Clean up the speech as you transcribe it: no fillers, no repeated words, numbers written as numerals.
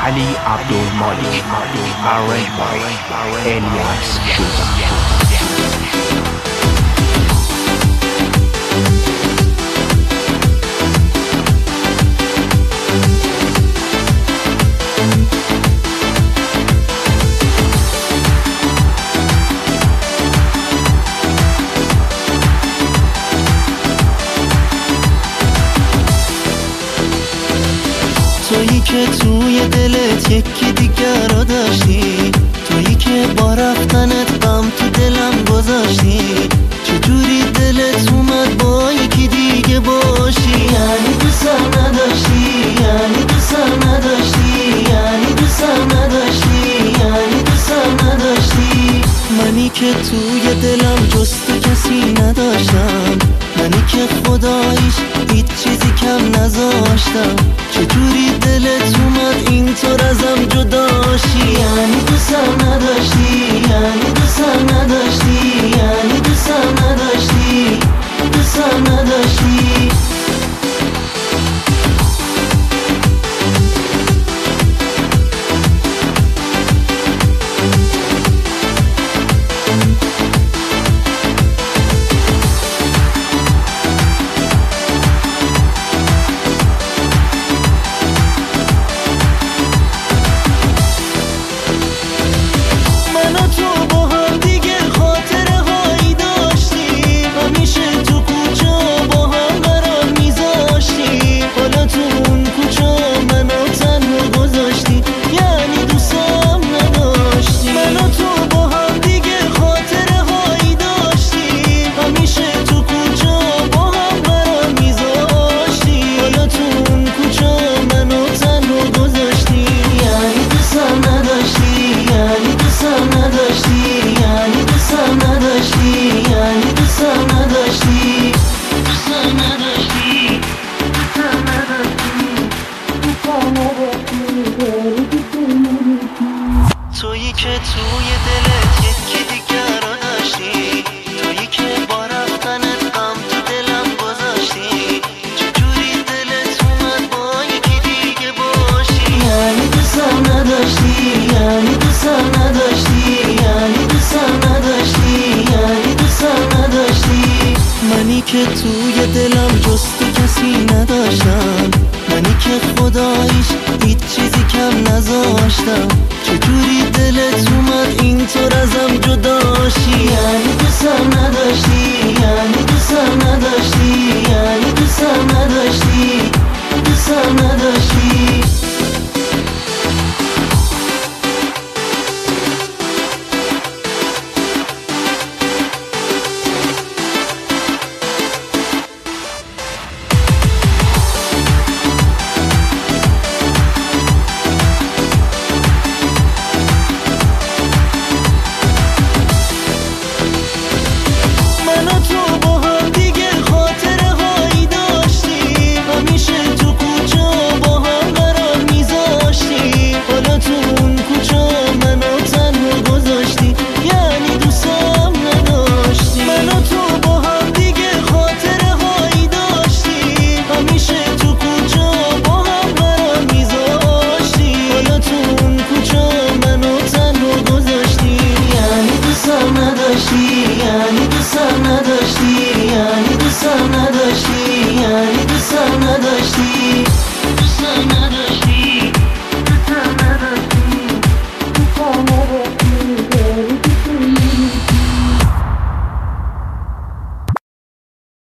علی عبدالمالک، الیاس شوزا. تویی که توی دلت یکی دیگر رو داشتی، تویی که با رفتنت غم تو دلم گذاشتی. چجوری دلت اومد با یکی دیگه باشی؟ یعنی دوستم نداشتی، یعنی دوستم نداشتی، یعنی دوستم نداشتی، یعنی دوستم نداشتی. منی که توی دلم جز تو کسی نداشتم، منی که خداییش هیچ چیزی کم نذاشتم. چجوری دلت اومد اینطور ازم جداشی؟ یعنی دوستم نداشتی، یعنی دوستم نداشتی، یعنی دوستم نداشتی، دوستم نداشتی. تویی که توی دلت یکی دیگر رو داشتی، تویی که با رفتنت غم تو دلم گذاشتی. چجوری دلت اومد با یکی دیگه باشی؟ یعنی دوستم نداشتی، یعنی دوستم نداشتی، یعنی دوستم نداشتی، یعنی دوستم نداشتی. منی که توی دلم جز تو کسی نداشتم، منی که خداییش هیچ چیزی کم نذاشتم. چجوری دلت اومد اینطور ازم جداشی؟ یعنی دوستم نداشتی، یعنی دوستم نداشتی، یعنی دوستم نداشتی.